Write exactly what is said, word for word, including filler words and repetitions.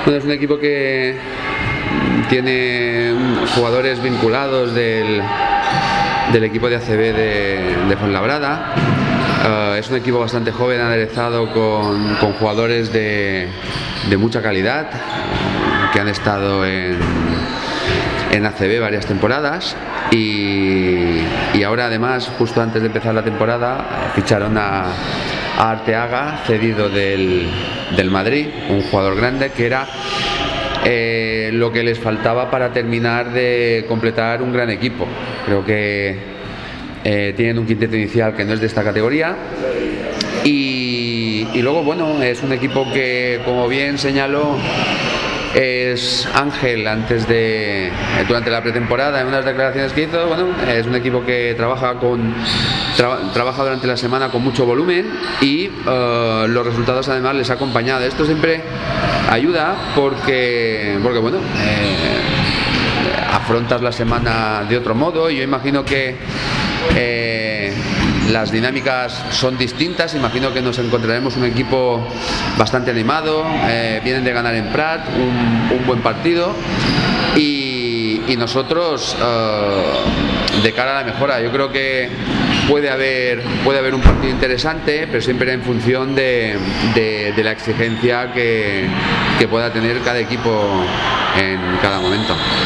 Bueno, es un equipo que tiene jugadores vinculados del, del equipo de A C B de, de Fuenlabrada. Uh, es un equipo bastante joven, aderezado con, con jugadores de, de mucha calidad que han estado en, en A C B varias temporadas y, y ahora además, justo antes de empezar la temporada, ficharon a, a Arteaga, cedido del, del Madrid, un jugador grande que era eh, lo que les faltaba para terminar de completar un gran equipo. Creo que Eh, tienen un quinteto inicial que no es de esta categoría y, y luego bueno, es un equipo que, como bien señaló es Ángel antes de durante la pretemporada, en unas declaraciones que hizo, bueno, es un equipo que trabaja con tra, trabaja durante la semana con mucho volumen y uh, los resultados además les ha acompañado. Esto siempre ayuda porque porque bueno, eh, afrontas la semana de otro modo y yo imagino que Eh, las dinámicas son distintas. Imagino que nos encontraremos un equipo bastante animado, eh, vienen de ganar en Prat, un, un buen partido y, y nosotros eh, de cara a la mejora. Yo creo que puede haber, puede haber un partido interesante, pero siempre en función de, de, de la exigencia que, que pueda tener cada equipo en cada momento.